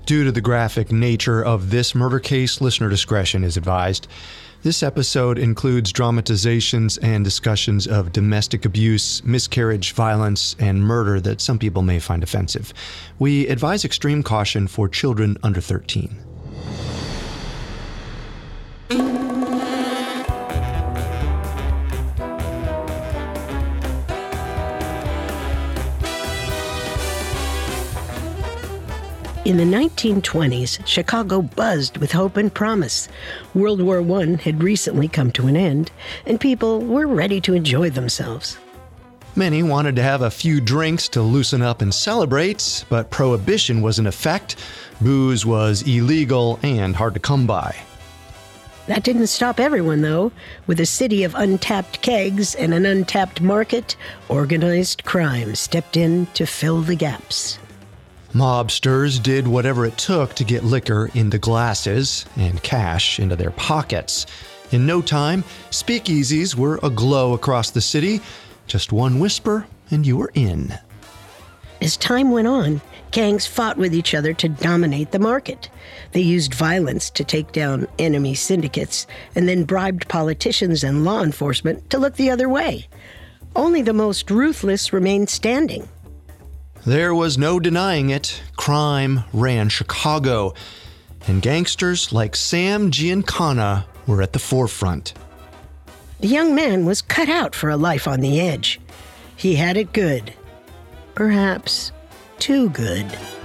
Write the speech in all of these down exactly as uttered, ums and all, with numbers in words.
Due to the graphic nature of this murder case, listener discretion is advised. This episode includes dramatizations and discussions of domestic abuse, miscarriage, violence, and murder that some people may find offensive. We advise extreme caution for children under thirteen. In the nineteen twenties, Chicago buzzed with hope and promise. World War One had recently come to an end, and people were ready to enjoy themselves. Many wanted to have a few drinks to loosen up and celebrate, but prohibition was in effect. Booze was illegal and hard to come by. That didn't stop everyone, though. With a city of untapped kegs and an untapped market, organized crime stepped in to fill the gaps. Mobsters did whatever it took to get liquor into glasses and cash into their pockets. In no time, speakeasies were aglow across the city. Just one whisper, and you were in. As time went on, gangs fought with each other to dominate the market. They used violence to take down enemy syndicates, and then bribed politicians and law enforcement to look the other way. Only the most ruthless remained standing. There was no denying it. Crime ran Chicago, and gangsters like Sam Giancana were at the forefront. The young man was cut out for a life on the edge. He had it good. Perhaps too good.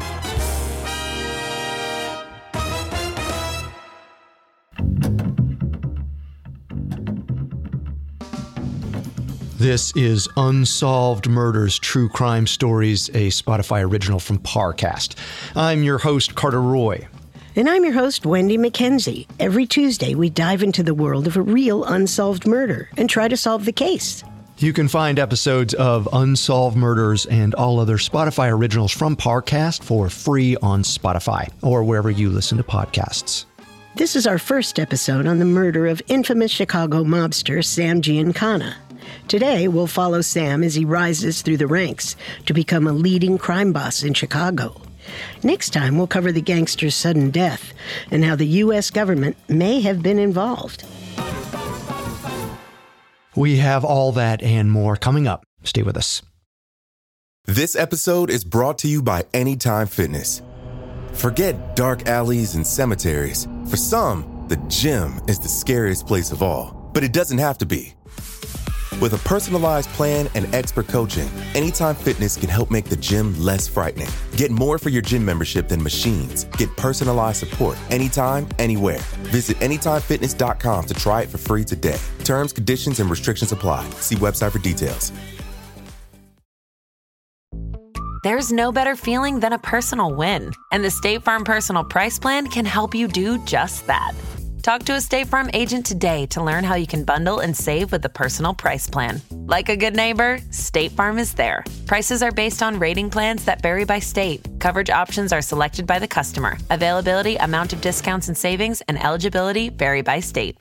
This is Unsolved Murders True Crime Stories, a Spotify original from Parcast. I'm your host, Carter Roy. And I'm your host, Wendy McKenzie. Every Tuesday, we dive into the world of a real unsolved murder and try to solve the case. You can find episodes of Unsolved Murders and all other Spotify originals from Parcast for free on Spotify or wherever you listen to podcasts. This is our first episode on the murder of infamous Chicago mobster Sam Giancana. Today, we'll follow Sam as he rises through the ranks to become a leading crime boss in Chicago. Next time, we'll cover the gangster's sudden death and how the U S government may have been involved. We have all that and more coming up. Stay with us. This episode is brought to you by Anytime Fitness. Forget dark alleys and cemeteries. For some, the gym is the scariest place of all, but it doesn't have to be. With a personalized plan and expert coaching, Anytime Fitness can help make the gym less frightening. Get more for your gym membership than machines. Get personalized support anytime, anywhere. Visit anytime fitness dot com to try it for free today. Terms, conditions, and restrictions apply. See website for details. There's no better feeling than a personal win, and the State Farm Personal Price Plan can help you do just that. Talk to a State Farm agent today to learn how you can bundle and save with the Personal Price Plan. Like a good neighbor, State Farm is there. Prices are based on rating plans that vary by state. Coverage options are selected by the customer. Availability, amount of discounts and savings, and eligibility vary by state.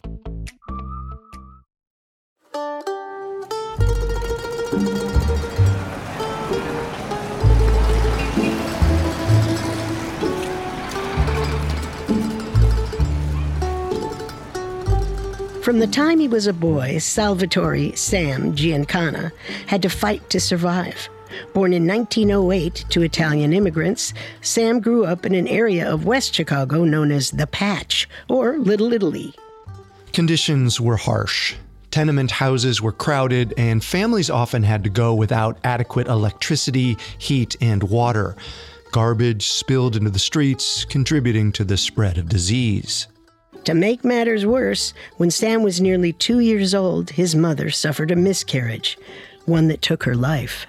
From the time he was a boy, Salvatore Sam Giancana had to fight to survive. Born in nineteen oh eight to Italian immigrants, Sam grew up in an area of West Chicago known as the Patch, or Little Italy. Conditions were harsh. Tenement houses were crowded, and families often had to go without adequate electricity, heat, and water. Garbage spilled into the streets, contributing to the spread of disease. To make matters worse, when Sam was nearly two years old, his mother suffered a miscarriage, one that took her life.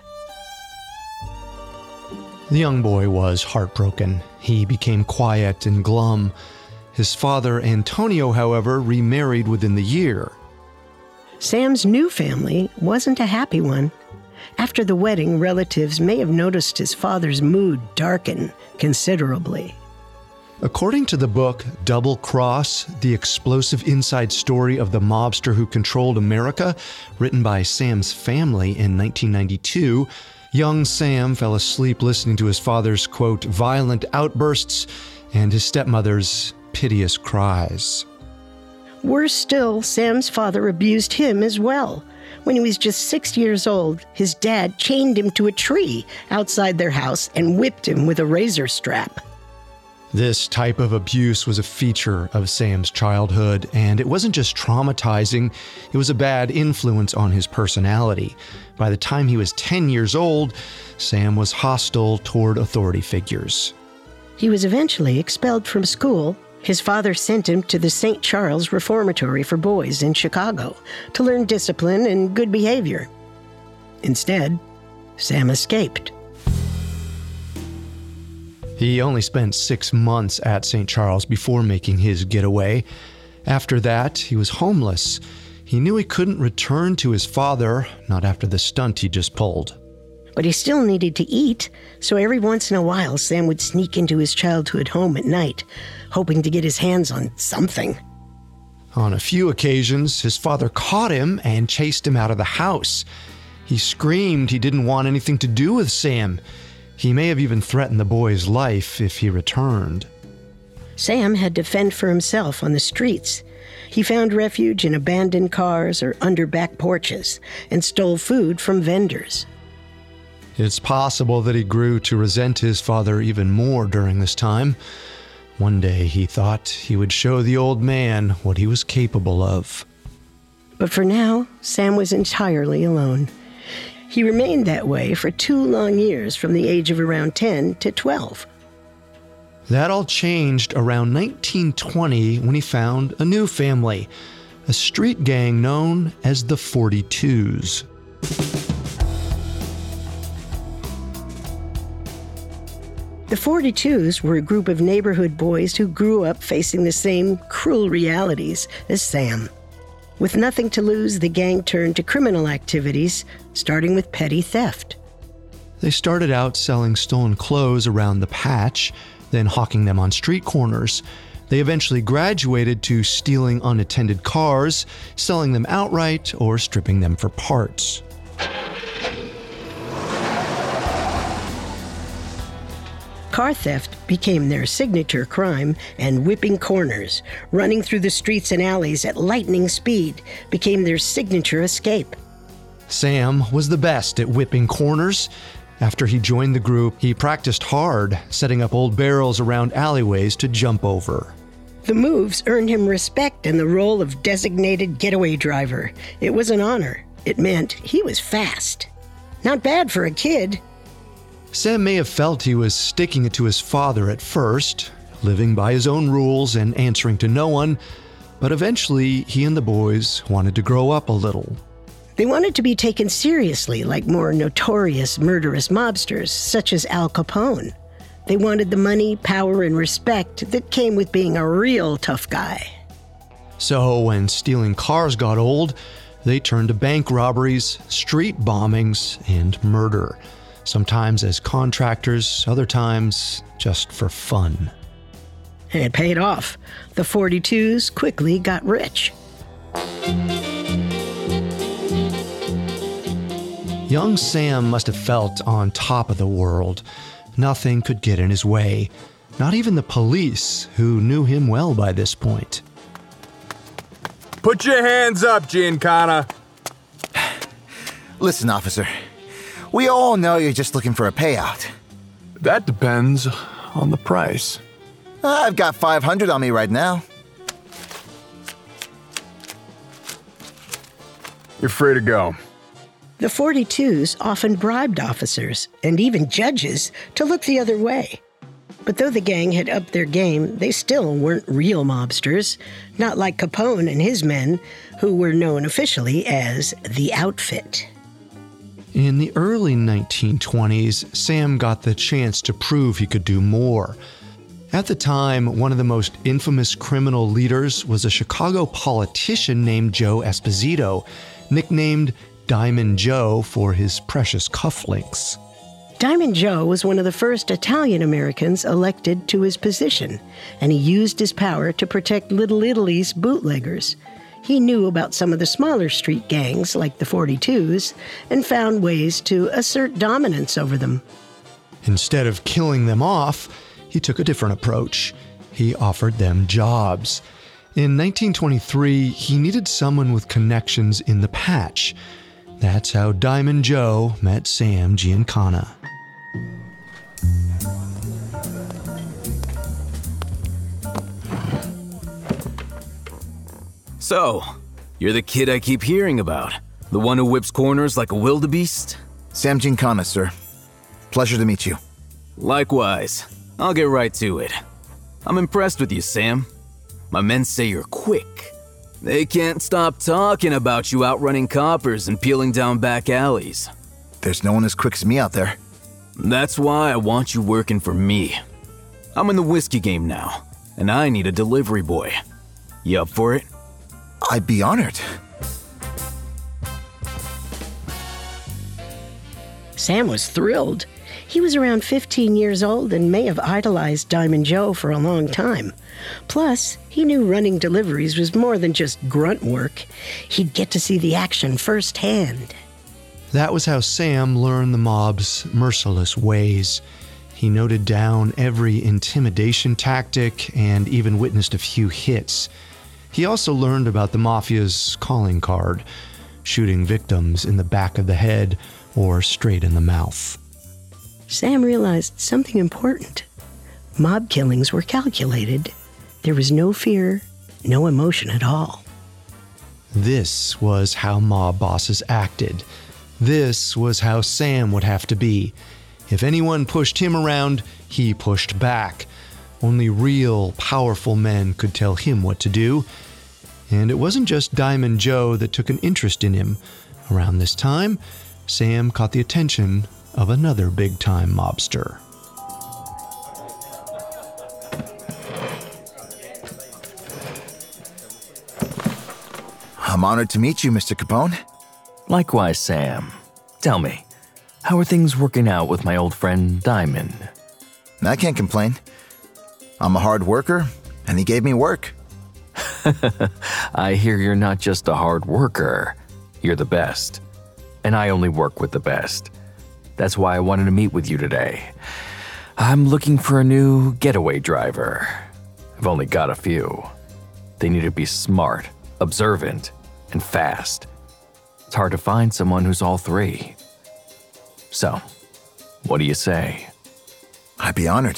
The young boy was heartbroken. He became quiet and glum. His father, Antonio, however, remarried within the year. Sam's new family wasn't a happy one. After the wedding, relatives may have noticed his father's mood darken considerably. According to the book Double Cross, the explosive inside story of the mobster who controlled America, written by Sam's family in nineteen ninety-two, young Sam fell asleep listening to his father's, quote, violent outbursts and his stepmother's piteous cries. Worse still, Sam's father abused him as well. When he was just six years old, his dad chained him to a tree outside their house and whipped him with a razor strap. This type of abuse was a feature of Sam's childhood, and it wasn't just traumatizing, it was a bad influence on his personality. By the time he was ten years old, Sam was hostile toward authority figures. He was eventually expelled from school. His father sent him to the Saint Charles Reformatory for Boys in Chicago to learn discipline and good behavior. Instead, Sam escaped. He only spent six months at Saint Charles before making his getaway. After that, he was homeless. He knew he couldn't return to his father, not after the stunt he just pulled. But he still needed to eat, so every once in a while Sam would sneak into his childhood home at night, hoping to get his hands on something. On a few occasions, his father caught him and chased him out of the house. He screamed he didn't want anything to do with Sam. He may have even threatened the boy's life if he returned. Sam had to fend for himself on the streets. He found refuge in abandoned cars or under back porches and stole food from vendors. It's possible that he grew to resent his father even more during this time. One day he thought he would show the old man what he was capable of. But for now, Sam was entirely alone. He remained that way for two long years from the age of around ten to twelve. That all changed around nineteen twenty when he found a new family, a street gang known as the forty-twos. The forty-twos were a group of neighborhood boys who grew up facing the same cruel realities as Sam. With nothing to lose, the gang turned to criminal activities, starting with petty theft. They started out selling stolen clothes around the patch, then hawking them on street corners. They eventually graduated to stealing unattended cars, selling them outright, or stripping them for parts. Car theft became their signature crime, and whipping corners, running through the streets and alleys at lightning speed, became their signature escape. Sam was the best at whipping corners. After he joined the group, he practiced hard, setting up old barrels around alleyways to jump over. The moves earned him respect and the role of designated getaway driver. It was an honor. It meant he was fast. Not bad for a kid. Sam may have felt he was sticking it to his father at first, living by his own rules and answering to no one, but eventually he and the boys wanted to grow up a little. They wanted to be taken seriously like more notorious murderous mobsters, such as Al Capone. They wanted the money, power, and respect that came with being a real tough guy. So when stealing cars got old, they turned to bank robberies, street bombings, and murder. Sometimes as contractors, other times just for fun. And it paid off. The forty-twos quickly got rich. Young Sam must have felt on top of the world. Nothing could get in his way, not even the police, who knew him well by this point. Put your hands up, Giancana. Listen, officer. We all know you're just looking for a payout. That depends on the price. I've got five hundred on me right now. You're free to go. The forty-twos often bribed officers and even judges to look the other way. But though the gang had upped their game, they still weren't real mobsters, not like Capone and his men, who were known officially as the Outfit. In the early nineteen twenties, Sam got the chance to prove he could do more. At the time, one of the most infamous criminal leaders was a Chicago politician named Joe Esposito, nicknamed Diamond Joe for his precious cufflinks. Diamond Joe was one of the first Italian Americans elected to his position, and he used his power to protect Little Italy's bootleggers. He knew about some of the smaller street gangs, like the forty-twos, and found ways to assert dominance over them. Instead of killing them off, he took a different approach. he offered them jobs. In nineteen twenty-three, he needed someone with connections in the patch. That's how Diamond Joe met Sam Giancana. So, you're the kid I keep hearing about. The one who whips corners like a wildebeest? Sam Giancana, sir. Pleasure to meet you. Likewise. I'll get right to it. I'm impressed with you, Sam. My men say you're quick. They can't stop talking about you outrunning coppers and peeling down back alleys. There's no one as quick as me out there. That's why I want you working for me. I'm in the whiskey game now, and I need a delivery boy. You up for it? I'd be honored. Sam was thrilled. He was around fifteen years old and may have idolized Diamond Joe for a long time. Plus, he knew running deliveries was more than just grunt work. He'd get to see the action firsthand. That was how Sam learned the mob's merciless ways. He noted down every intimidation tactic and even witnessed a few hits. He also learned about the mafia's calling card, shooting victims in the back of the head or straight in the mouth. Sam realized something important. Mob killings were calculated. There was no fear, no emotion at all. This was how mob bosses acted. This was how Sam would have to be. If anyone pushed him around, he pushed back. Only real, powerful men could tell him what to do. And it wasn't just Diamond Joe that took an interest in him. Around this time, Sam caught the attention of another big-time mobster. I'm honored to meet you, Mister Capone. Likewise, Sam. Tell me, how are things working out with my old friend Diamond? I can't complain. I'm a hard worker, and he gave me work. I hear you're not just a hard worker, you're the best. And I only work with the best. That's why I wanted to meet with you today. I'm looking for a new getaway driver. I've only got a few. They need to be smart, observant, and fast. It's hard to find someone who's all three. So, what do you say? I'd be honored.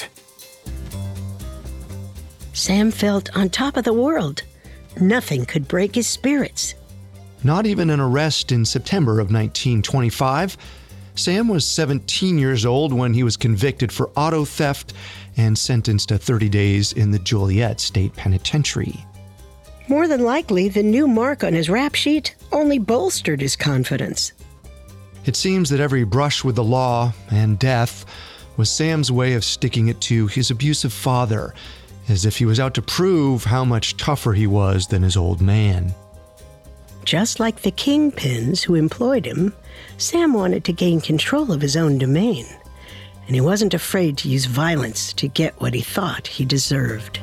Sam felt on top of the world. Nothing could break his spirits. Not even an arrest in September of nineteen twenty-five. Sam was seventeen years old when he was convicted for auto theft and sentenced to thirty days in the Joliet State Penitentiary. More than likely, the new mark on his rap sheet only bolstered his confidence. It seems that every brush with the law and death was Sam's way of sticking it to his abusive father, as if he was out to prove how much tougher he was than his old man. Just like the kingpins who employed him, Sam wanted to gain control of his own domain, and he wasn't afraid to use violence to get what he thought he deserved.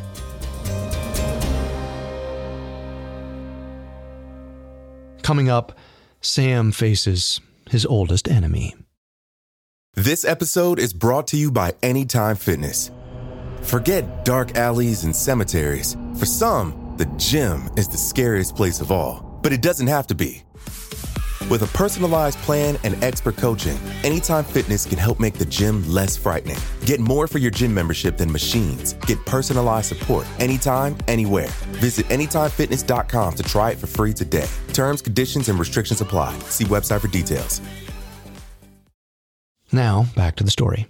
Coming up, Sam faces his oldest enemy. This episode is brought to you by Anytime Fitness. Forget dark alleys and cemeteries. For some, the gym is the scariest place of all, but it doesn't have to be. With a personalized plan and expert coaching, Anytime Fitness can help make the gym less frightening. Get more for your gym membership than machines. Get personalized support anytime, anywhere. Visit anytime fitness dot com to try it for free today. Terms, conditions, and restrictions apply. See website for details. Now, back to the story.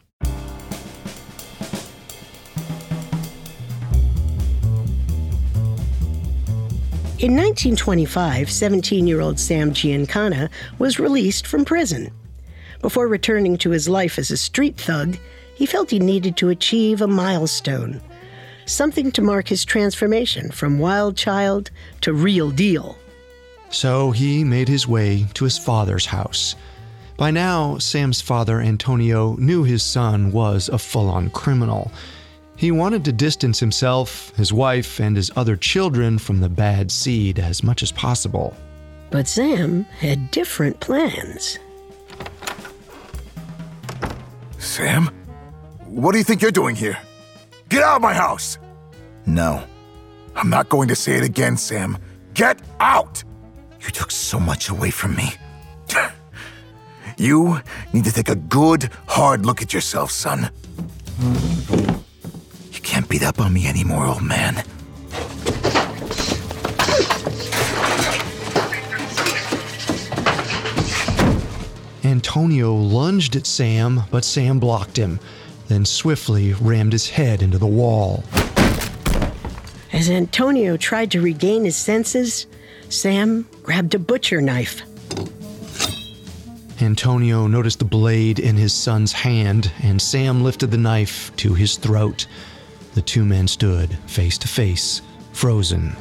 In nineteen twenty-five, seventeen-year-old Sam Giancana was released from prison. Before returning to his life as a street thug, he felt he needed to achieve a milestone, something to mark his transformation from wild child to real deal. So he made his way to his father's house. By now, Sam's father, Antonio, knew his son was a full-on criminal. He wanted to distance himself, his wife, and his other children from the bad seed as much as possible. But Sam had different plans. Sam? What do you think you're doing here? Get out of my house! No. I'm not going to say it again, Sam. Get out! You took so much away from me. You need to take a good, hard look at yourself, son. You can't beat up on me anymore, old man. Antonio lunged at Sam, but Sam blocked him, then swiftly rammed his head into the wall. As Antonio tried to regain his senses, Sam grabbed a butcher knife. Antonio noticed the blade in his son's hand, and Sam lifted the knife to his throat. The two men stood face to face, frozen.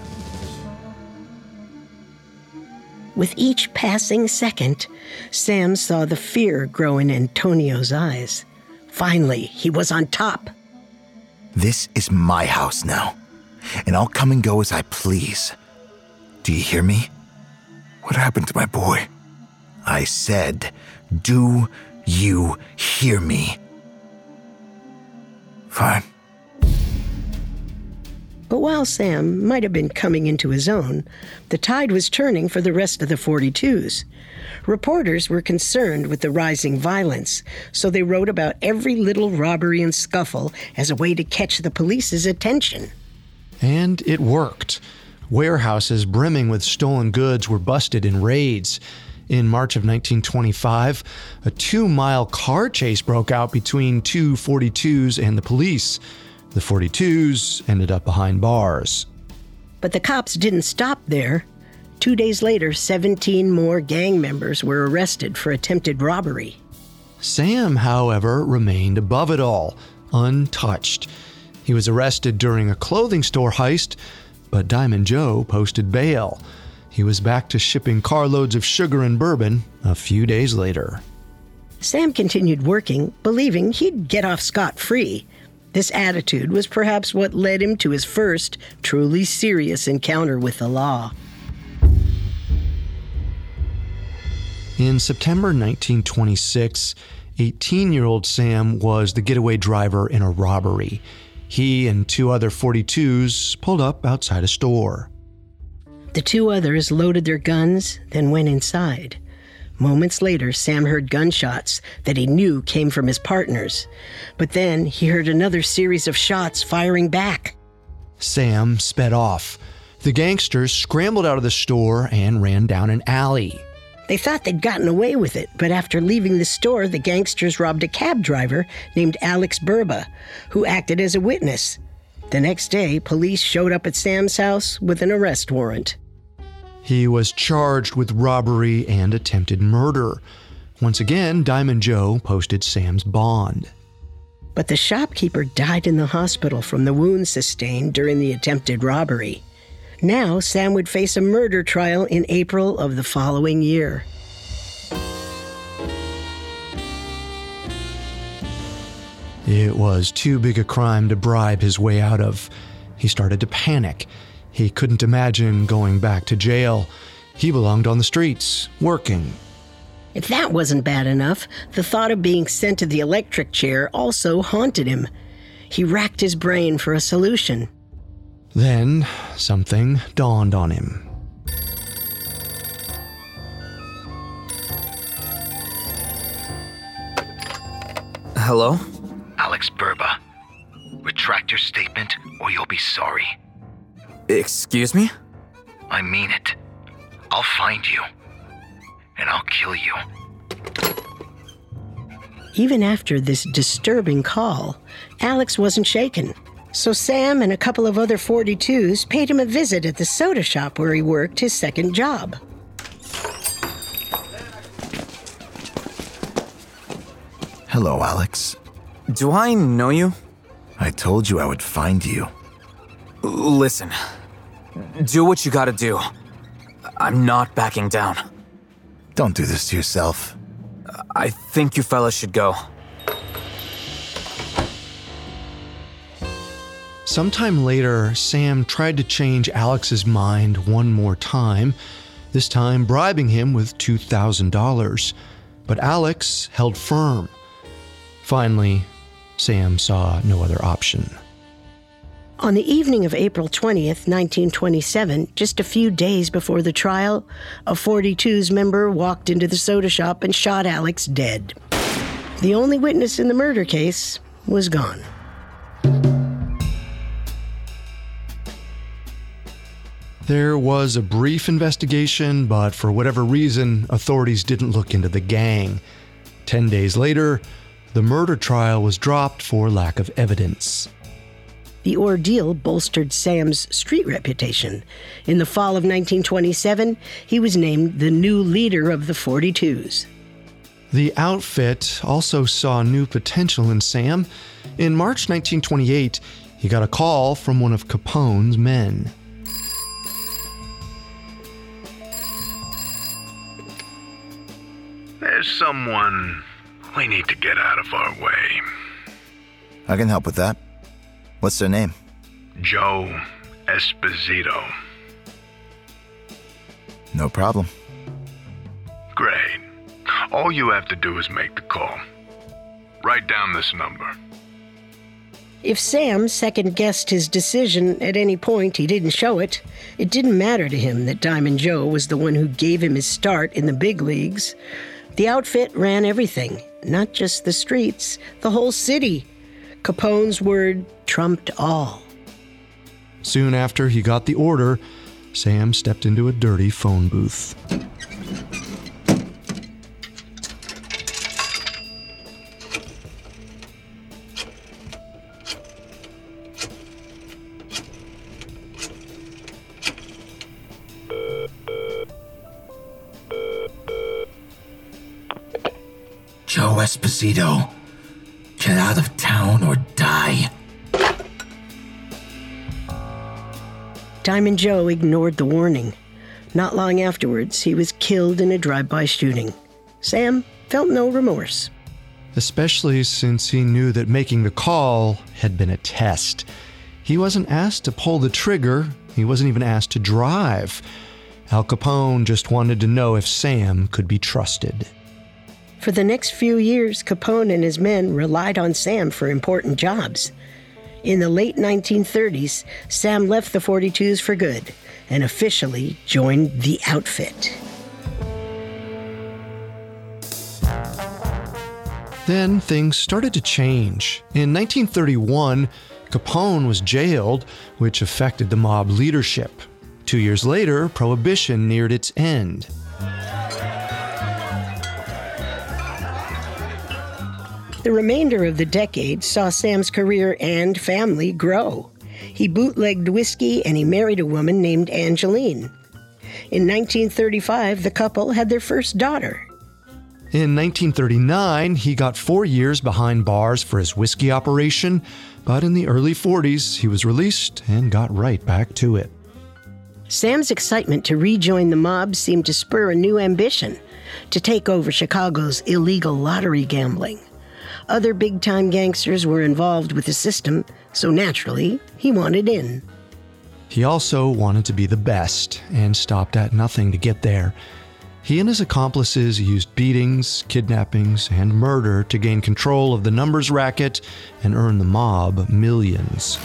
With each passing second, Sam saw the fear grow in Antonio's eyes. Finally, he was on top. This is my house now, and I'll come and go as I please. Do you hear me? What happened to my boy? I said, do you hear me? Fine. But while Sam might have been coming into his own, the tide was turning for the rest of the forty-twos. Reporters were concerned with the rising violence, so they wrote about every little robbery and scuffle as a way to catch the police's attention. And it worked. Warehouses brimming with stolen goods were busted in raids. In March of nineteen twenty-five, a two-mile car chase broke out between two forty-twos and the police. The forty-twos ended up behind bars. But the cops didn't stop there. Two days later, seventeen more gang members were arrested for attempted robbery. Sam, however, remained above it all, untouched. He was arrested during a clothing store heist, but Diamond Joe posted bail. He was back to shipping carloads of sugar and bourbon a few days later. Sam continued working, believing he'd get off scot-free. This attitude was perhaps what led him to his first, truly serious encounter with the law. In September nineteen twenty-six, eighteen-year-old Sam was the getaway driver in a robbery. He and two other forty-twos pulled up outside a store. The two others loaded their guns, then went inside. Moments later, Sam heard gunshots that he knew came from his partners. But then he heard another series of shots firing back. Sam sped off. The gangsters scrambled out of the store and ran down an alley. They thought they'd gotten away with it, but after leaving the store, the gangsters robbed a cab driver named Alex Burba, who acted as a witness. The next day, police showed up at Sam's house with an arrest warrant. He was charged with robbery and attempted murder. Once again, Diamond Joe posted Sam's bond. But the shopkeeper died in the hospital from the wounds sustained during the attempted robbery. Now, Sam would face a murder trial in April of the following year. It was too big a crime to bribe his way out of. He started to panic. He couldn't imagine going back to jail. He belonged on the streets, working. If that wasn't bad enough, the thought of being sent to the electric chair also haunted him. He racked his brain for a solution. Then, something dawned on him. Hello? Alex Burba. Retract your statement or you'll be sorry. Excuse me? I mean it. I'll find you. And I'll kill you. Even after this disturbing call, Alex wasn't shaken. So Sam and a couple of other forty-twos paid him a visit at the soda shop where he worked his second job. Hello, Alex. Do I know you? I told you I would find you. Listen, do what you gotta do. I'm not backing down. Don't do this to yourself. I think you fellas should go. Sometime later, Sam tried to change Alex's mind one more time, this time bribing him with two thousand dollars. But Alex held firm. Finally, Sam saw no other option. On the evening of April twentieth, nineteen twenty-seven, just a few days before the trial, a forty-twos member walked into the soda shop and shot Alex dead. The only witness in the murder case was gone. There was a brief investigation, but for whatever reason, authorities didn't look into the gang. Ten days later, the murder trial was dropped for lack of evidence. The ordeal bolstered Sam's street reputation. In the fall of nineteen twenty-seven, he was named the new leader of the forty-twos. The outfit also saw new potential in Sam. In March nineteen twenty-eight, he got a call from one of Capone's men. There's someone we need to get out of our way. I can help with that. What's their name? Joe Esposito. No problem. Great. All you have to do is make the call. Write down this number. If Sam second-guessed his decision at any point, he didn't show it. It didn't matter to him that Diamond Joe was the one who gave him his start in the big leagues. The outfit ran everything, not just the streets, the whole city. Capone's word trumped all. Soon after he got the order, Sam stepped into a dirty phone booth. Joe Esposito, get out of town or die. Diamond Joe ignored the warning. Not long afterwards, he was killed in a drive-by shooting. Sam felt no remorse. Especially since he knew that making the call had been a test. He wasn't asked to pull the trigger. He wasn't even asked to drive. Al Capone just wanted to know if Sam could be trusted. For the next few years, Capone and his men relied on Sam for important jobs. In the late nineteen thirties, Sam left the forty-twos for good and officially joined the outfit. Then things started to change. In nineteen thirty-one, Capone was jailed, which affected the mob leadership. Two years later, Prohibition neared its end. The remainder of the decade saw Sam's career and family grow. He bootlegged whiskey and he married a woman named Angeline. In nineteen thirty-five, the couple had their first daughter. In nineteen thirty-nine, he got four years behind bars for his whiskey operation, but in the early forties, he was released and got right back to it. Sam's excitement to rejoin the mob seemed to spur a new ambition, to take over Chicago's illegal lottery gambling. Other big-time gangsters were involved with the system, so naturally, he wanted in. He also wanted to be the best and stopped at nothing to get there. He and his accomplices used beatings, kidnappings, and murder to gain control of the numbers racket and earn the mob millions.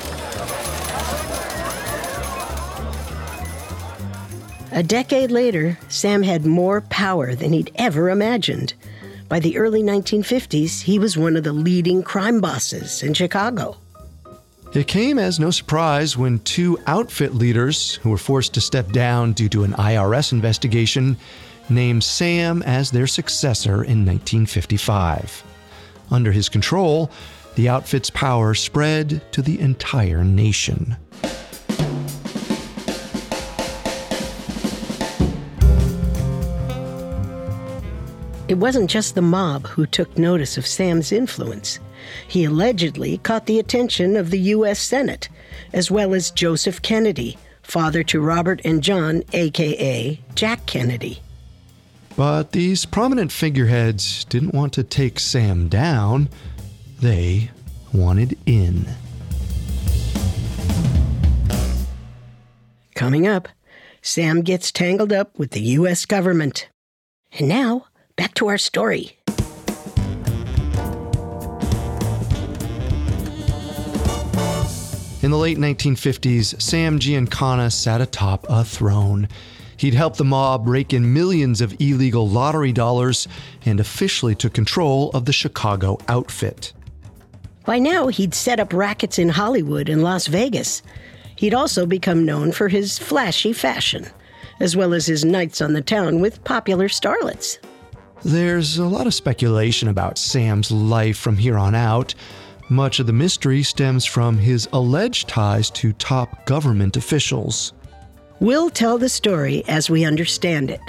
A decade later, Sam had more power than he'd ever imagined. By the early nineteen fifties, he was one of the leading crime bosses in Chicago. It came as no surprise when two outfit leaders, who were forced to step down due to an I R S investigation, named Sam as their successor in nineteen fifty-five. Under his control, the outfit's power spread to the entire nation. It wasn't just the mob who took notice of Sam's influence. He allegedly caught the attention of the U S Senate, as well as Joseph Kennedy, father to Robert and John, a k a. Jack Kennedy. But these prominent figureheads didn't want to take Sam down. They wanted in. Coming up, Sam gets tangled up with the U S government. And now, back to our story. In the late nineteen fifties, Sam Giancana sat atop a throne. He'd helped the mob rake in millions of illegal lottery dollars and officially took control of the Chicago outfit. By now, he'd set up rackets in Hollywood and Las Vegas. He'd also become known for his flashy fashion, as well as his nights on the town with popular starlets. There's a lot of speculation about Sam's life from here on out. Much of the mystery stems from his alleged ties to top government officials. We'll tell the story as we understand it.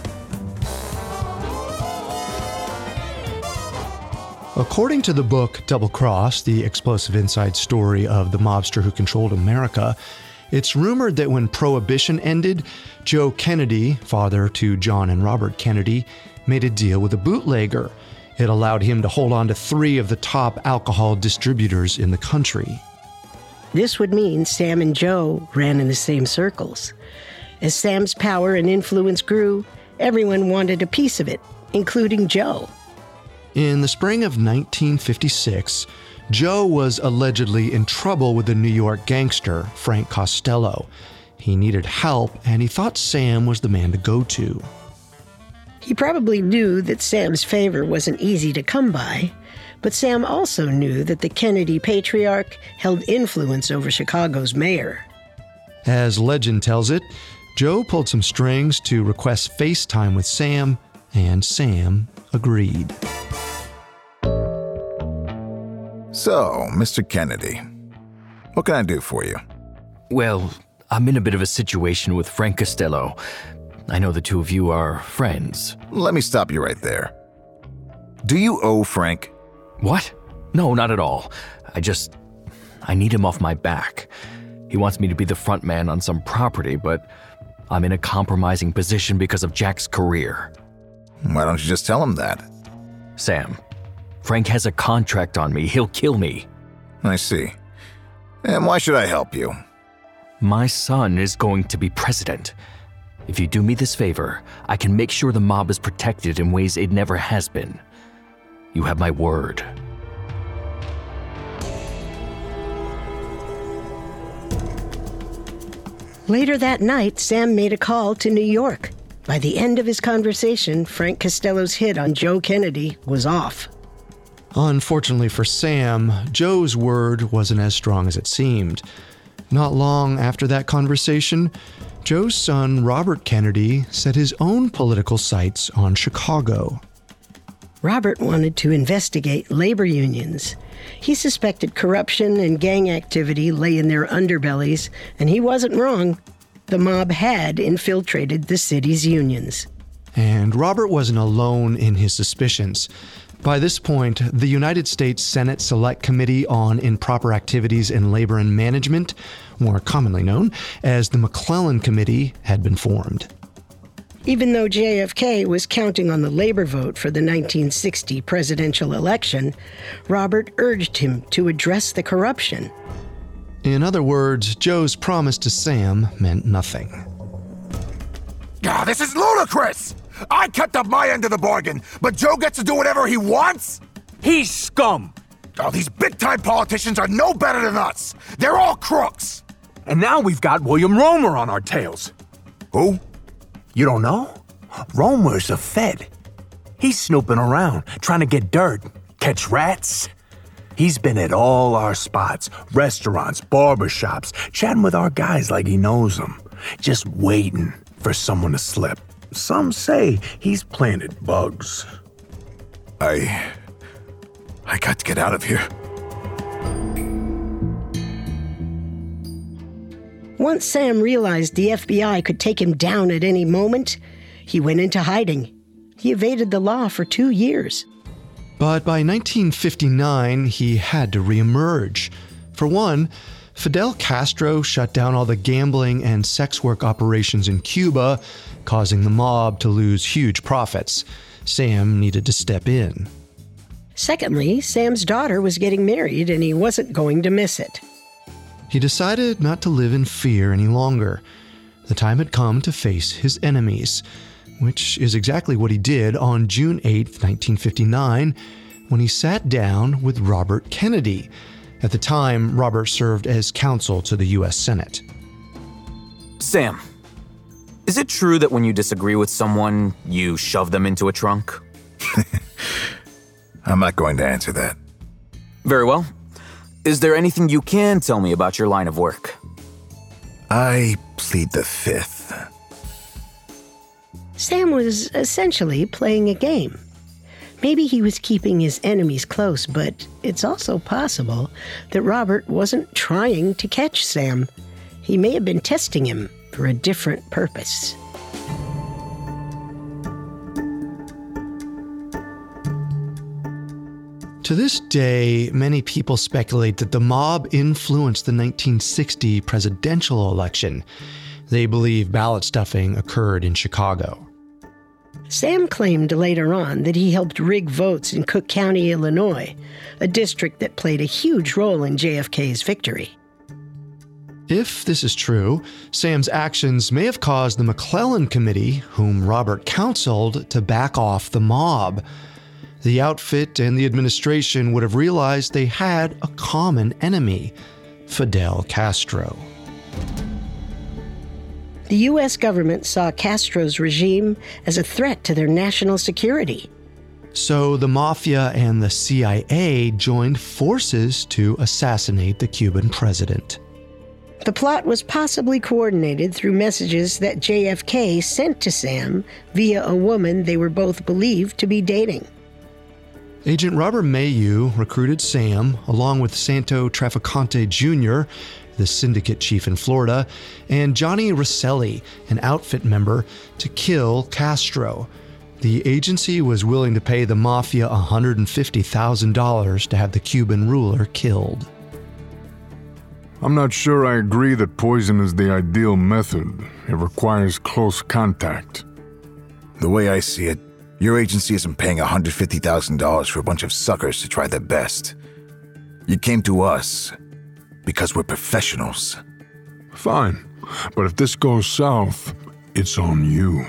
According to the book Double Cross, the explosive inside story of the mobster who controlled America, it's rumored that when Prohibition ended, Joe Kennedy, father to John and Robert Kennedy, made a deal with a bootlegger. It allowed him to hold on to three of the top alcohol distributors in the country. This would mean Sam and Joe ran in the same circles. As Sam's power and influence grew, everyone wanted a piece of it, including Joe. In the spring of nineteen fifty-six, Joe was allegedly in trouble with the New York gangster, Frank Costello. He needed help, and he thought Sam was the man to go to. He probably knew that Sam's favor wasn't easy to come by, but Sam also knew that the Kennedy patriarch held influence over Chicago's mayor. As legend tells it, Joe pulled some strings to request FaceTime with Sam, and Sam agreed. So, Mister Kennedy, what can I do for you? Well, I'm in a bit of a situation with Frank Costello. I know the two of you are friends. Let me stop you right there. Do you owe Frank? What? No, not at all. I just... I need him off my back. He wants me to be the front man on some property, but I'm in a compromising position because of Jack's career. Why don't you just tell him that? Sam, Frank has a contract on me. He'll kill me. I see. And why should I help you? My son is going to be president. If you do me this favor, I can make sure the mob is protected in ways it never has been. You have my word. Later that night, Sam made a call to New York. By the end of his conversation, Frank Costello's hit on Joe Kennedy was off. Unfortunately for Sam, Joe's word wasn't as strong as it seemed. Not long after that conversation, Joe's son, Robert Kennedy, set his own political sights on Chicago. Robert wanted to investigate labor unions. He suspected corruption and gang activity lay in their underbellies, and he wasn't wrong. The mob had infiltrated the city's unions. And Robert wasn't alone in his suspicions. By this point, the United States Senate Select Committee on Improper Activities in Labor and Management, more commonly known as the McClellan Committee, had been formed. Even though J F K was counting on the labor vote for the nineteen sixty presidential election, Robert urged him to address the corruption. In other words, Joe's promise to Sam meant nothing. Ah, this is ludicrous! I kept up my end of the bargain, but Joe gets to do whatever he wants? He's scum! Oh, these big-time politicians are no better than us. They're all crooks. And now we've got William Romer on our tails. Who? You don't know? Romer's a Fed. He's snooping around, trying to get dirt, catch rats. He's been at all our spots, restaurants, barbershops, chatting with our guys like he knows them, just waiting for someone to slip. Some say he's planted bugs. I... I got to get out of here. Once Sam realized the F B I could take him down at any moment, he went into hiding. He evaded the law for two years. But by nineteen fifty-nine, he had to reemerge. For one, Fidel Castro shut down all the gambling and sex work operations in Cuba, causing the mob to lose huge profits. Sam needed to step in. Secondly, Sam's daughter was getting married and he wasn't going to miss it. He decided not to live in fear any longer. The time had come to face his enemies, which is exactly what he did on June eighth, nineteen fifty-nine, when he sat down with Robert Kennedy. At the time, Robert served as counsel to the U S Senate. Sam, is it true that when you disagree with someone, you shove them into a trunk? I'm not going to answer that. Very well. Is there anything you can tell me about your line of work? I plead the fifth. Sam was essentially playing a game. Maybe he was keeping his enemies close, but it's also possible that Robert wasn't trying to catch Sam. He may have been testing him for a different purpose. To this day, many people speculate that the mob influenced the nineteen sixty presidential election. They believe ballot stuffing occurred in Chicago. Sam claimed later on that he helped rig votes in Cook County, Illinois, a district that played a huge role in J F K's victory. If this is true, Sam's actions may have caused the McClellan Committee, whom Robert counseled, to back off the mob. The outfit and the administration would have realized they had a common enemy, Fidel Castro. The U S government saw Castro's regime as a threat to their national security. So the Mafia and the C I A joined forces to assassinate the Cuban president. The plot was possibly coordinated through messages that J F K sent to Sam via a woman they were both believed to be dating. Agent Robert Mayu recruited Sam, along with Santo Traficante Junior, the syndicate chief in Florida, and Johnny Rosselli, an outfit member, to kill Castro. The agency was willing to pay the Mafia one hundred fifty thousand dollars to have the Cuban ruler killed. I'm not sure I agree that poison is the ideal method. It requires close contact. The way I see it, your agency isn't paying one hundred fifty thousand dollars for a bunch of suckers to try their best. You came to us because we're professionals. Fine, but if this goes south, it's on you.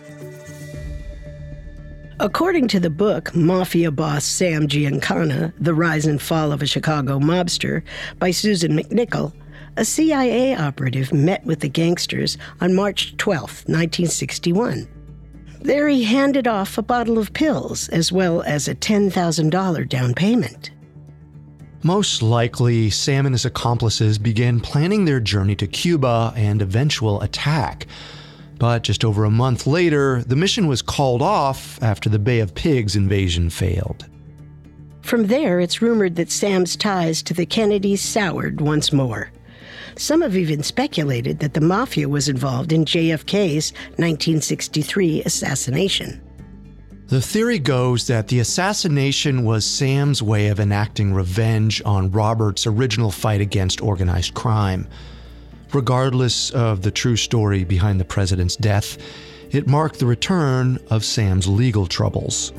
According to the book Mafia Boss Sam Giancana, The Rise and Fall of a Chicago Mobster by Susan McNichol, a C I A operative met with the gangsters on March twelfth, nineteen sixty-one. There he handed off a bottle of pills as well as a ten thousand dollars down payment. Most likely, Sam and his accomplices began planning their journey to Cuba and eventual attack. But just over a month later, the mission was called off after the Bay of Pigs invasion failed. From there, it's rumored that Sam's ties to the Kennedys soured once more. Some have even speculated that the Mafia was involved in J F K's nineteen sixty-three assassination. The theory goes that the assassination was Sam's way of enacting revenge on Robert's original fight against organized crime. Regardless of the true story behind the president's death, it marked the return of Sam's legal troubles.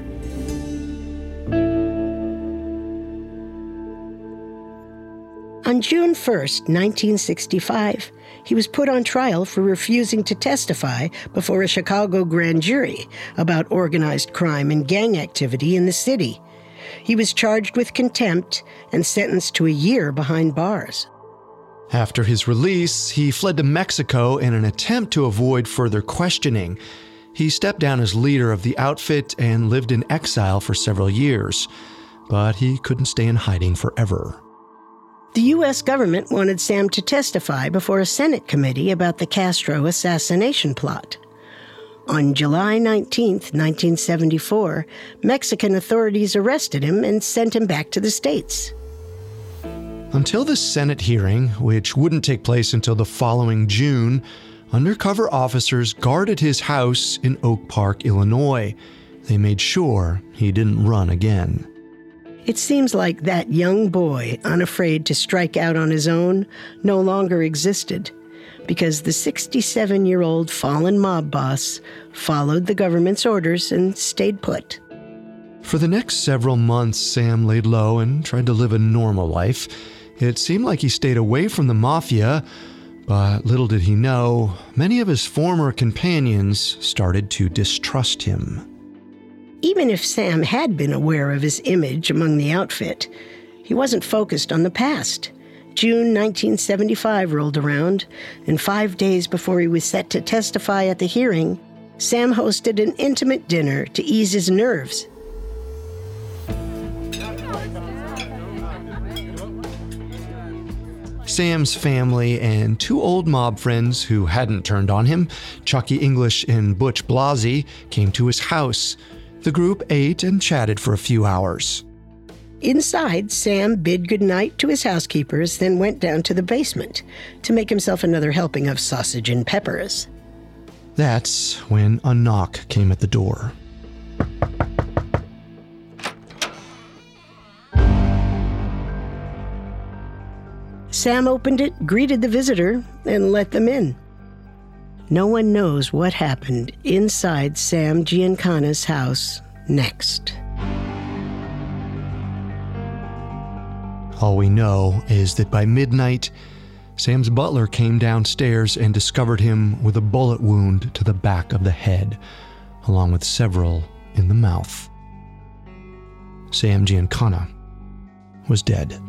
On June first, nineteen sixty-five, he was put on trial for refusing to testify before a Chicago grand jury about organized crime and gang activity in the city. He was charged with contempt and sentenced to a year behind bars. After his release, he fled to Mexico in an attempt to avoid further questioning. He stepped down as leader of the outfit and lived in exile for several years, but he couldn't stay in hiding forever. The U S government wanted Sam to testify before a Senate committee about the Castro assassination plot. On July nineteenth, nineteen seventy-four, Mexican authorities arrested him and sent him back to the States. Until the Senate hearing, which wouldn't take place until the following June, undercover officers guarded his house in Oak Park, Illinois. They made sure he didn't run again. It seems like that young boy, unafraid to strike out on his own, no longer existed, because the sixty-seven-year-old fallen mob boss followed the government's orders and stayed put. For the next several months, Sam laid low and tried to live a normal life. It seemed like he stayed away from the Mafia, but little did he know, many of his former companions started to distrust him. Even if Sam had been aware of his image among the outfit, He wasn't focused on the past. June nineteen seventy-five rolled around, and five days before he was set to testify at the hearing, Sam hosted an intimate dinner to ease his nerves. Sam's family and two old mob friends who hadn't turned on him, Chucky English and Butch Blasey, came to his house. The group ate and chatted for a few hours. Inside, Sam bid goodnight to his housekeepers, then went down to the basement to make himself another helping of sausage and peppers. That's when a knock came at the door. Sam opened it, greeted the visitor, and let them in. No one knows what happened inside Sam Giancana's house next. All we know is that by midnight, Sam's butler came downstairs and discovered him with a bullet wound to the back of the head, along with several in the mouth. Sam Giancana was dead.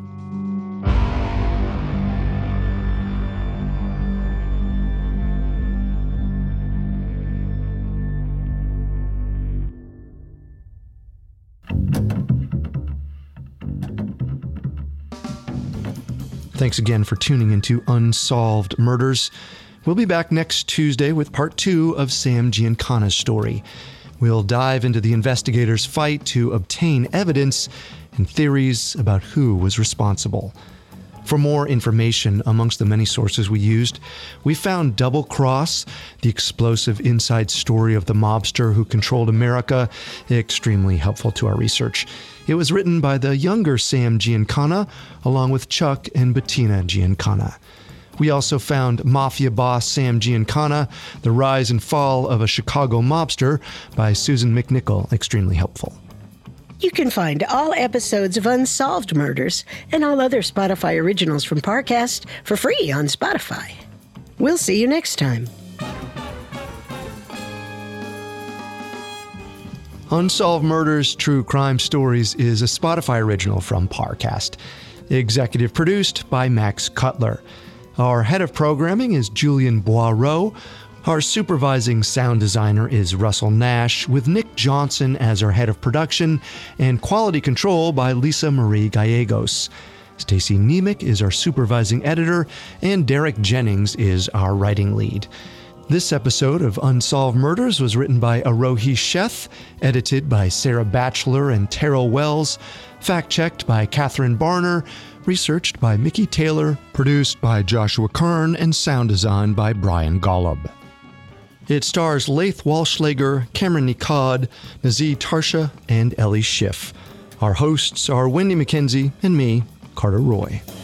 Thanks again for tuning into Unsolved Murders. We'll be back next Tuesday with part two of Sam Giancana's story. We'll dive into the investigators' fight to obtain evidence and theories about who was responsible. For more information amongst the many sources we used, we found Double Cross, the explosive inside story of the mobster who controlled America, extremely helpful to our research. It was written by the younger Sam Giancana, along with Chuck and Bettina Giancana. We also found Mafia Boss Sam Giancana, The Rise and Fall of a Chicago Mobster by Susan McNichol, extremely helpful. You can find all episodes of Unsolved Murders and all other Spotify originals from Parcast for free on Spotify. We'll see you next time. Unsolved Murders True Crime Stories is a Spotify original from Parcast. Executive produced by Max Cutler. Our head of programming is Julian Boireau. Our supervising sound designer is Russell Nash, with Nick Johnson as our head of production, and quality control by Lisa Marie Gallegos. Stacy Nemec is our supervising editor, and Derek Jennings is our writing lead. This episode of Unsolved Murders was written by Arohi Sheth, edited by Sarah Batchelor and Terrell Wells, fact-checked by Catherine Barner, researched by Mickey Taylor, produced by Joshua Kern, and sound designed by Brian Golub. It stars Laith Walschlager, Cameron Nicod, Nazee Tarsha, and Ellie Schiff. Our hosts are Wendy McKenzie and me, Carter Roy.